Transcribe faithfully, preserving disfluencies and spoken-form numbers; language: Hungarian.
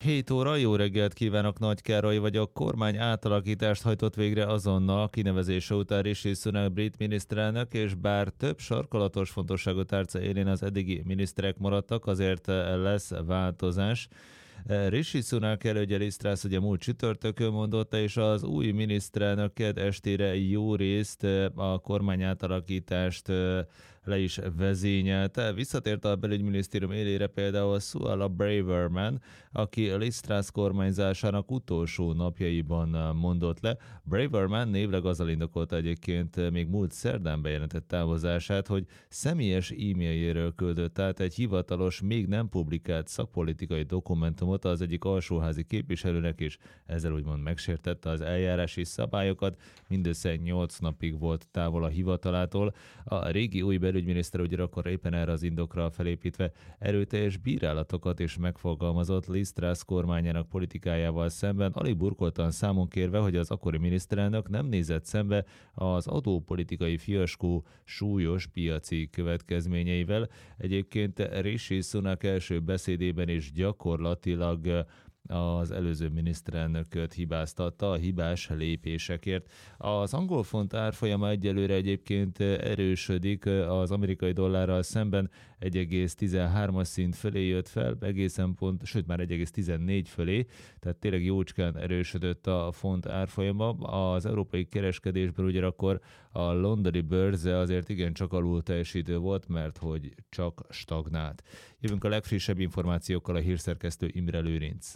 hét óra, jó reggelt kívánok, Nagy Károly vagyok. Kormány átalakítást hajtott végre azonnal kinevezése után Rishi Sunak brit miniszterelnök, és bár több sarkalatos fontosságú tárca élén az eddigi miniszterek maradtak, azért lesz változás. Rishi Sunak elődje Liz Truss ugye múlt csütörtökön mondotta, és az új miniszterelnök kedd estére jó részt a kormány átalakítást le is vezényelte. Visszatért a belügyminisztérium élére például Suella Braverman, aki Liz Truss kormányzásának utolsó napjaiban mondott le. Braverman névleg azzal indokolta egyébként még múlt szerdán bejelentett távozását, hogy személyes e-mailjéről küldött át egy hivatalos, még nem publikált szakpolitikai dokumentumot az egyik alsóházi képviselőnek, és ezzel úgymond megsértette az eljárási szabályokat. Mindössze nyolc napig volt távol a hivatalától. A régi új belügyminiszter ugyanakkor éppen erre az indokra felépítve erőteljes bírálatokat is megfogalmazott Liz Truss kormányának politikájával szemben, alig burkoltan számon kérve, hogy az akkori miniszterelnök nem nézett szembe az adópolitikai fiaskó súlyos piaci következményeivel. Egyébként Rishi Sunak első beszédében is gyakorlatilag az előző miniszterelnököt hibáztatta a hibás lépésekért. Az angol font árfolyama egyelőre egyébként erősödik, az amerikai dollárral szemben egy egész tizenhármas szint fölé jött fel, egészen pont, sőt már egy egész tizennégy fölé, tehát tényleg jócskán erősödött a font árfolyama. Az európai kereskedésben ugyanakkor a londoni bőrze azért igencsak alul teljesítő volt, mert hogy csak stagnált. Jövünk a legfrissebb információkkal, a hírszerkesztő Imre Lőrinc.